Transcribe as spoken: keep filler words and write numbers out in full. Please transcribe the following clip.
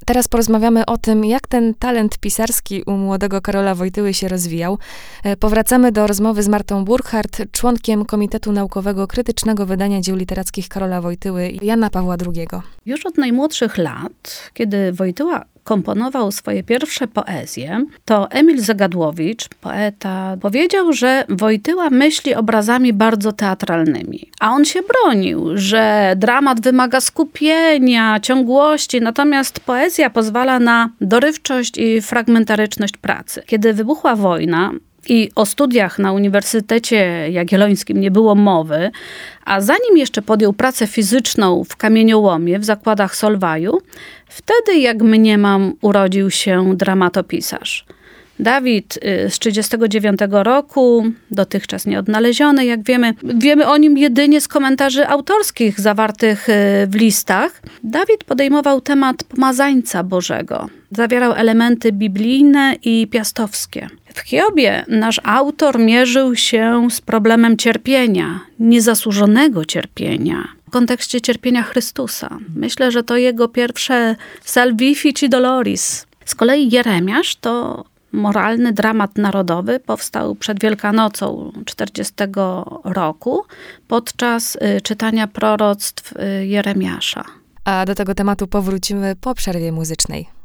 Teraz porozmawiamy o tym, jak ten talent pisarski u młodego Karola Wojtyły się rozwijał. Powracamy do rozmowy z Martą Burchardt, członkiem Komitetu Naukowego Krytycznego Wydania Dzieł Literackich Karola Wojtyły i Jana Pawła drugiego. Już od najmłodszych lat, kiedy Wojtyła komponował swoje pierwsze poezje, to Emil Zagadłowicz, poeta, powiedział, że Wojtyła myśli obrazami bardzo teatralnymi. A on się bronił, że dramat wymaga skupienia, ciągłości, natomiast poezja pozwala na dorywczość i fragmentaryczność pracy. Kiedy wybuchła wojna, i o studiach na Uniwersytecie Jagiellońskim nie było mowy, a zanim jeszcze podjął pracę fizyczną w kamieniołomie w zakładach Solwaju, wtedy, jak mniemam, urodził się dramatopisarz. Dawid z trzydziestego dziewiątego roku, dotychczas nieodnaleziony, jak wiemy. Wiemy o nim jedynie z komentarzy autorskich zawartych w listach. Dawid podejmował temat pomazańca Bożego. Zawierał elementy biblijne i piastowskie. W Hiobie nasz autor mierzył się z problemem cierpienia, niezasłużonego cierpienia, w kontekście cierpienia Chrystusa. Myślę, że to jego pierwsze Salvifici Doloris. Z kolei Jeremiasz to moralny dramat narodowy, powstał przed Wielkanocą czterdziestego roku podczas czytania proroctw Jeremiasza. A do tego tematu powrócimy po przerwie muzycznej.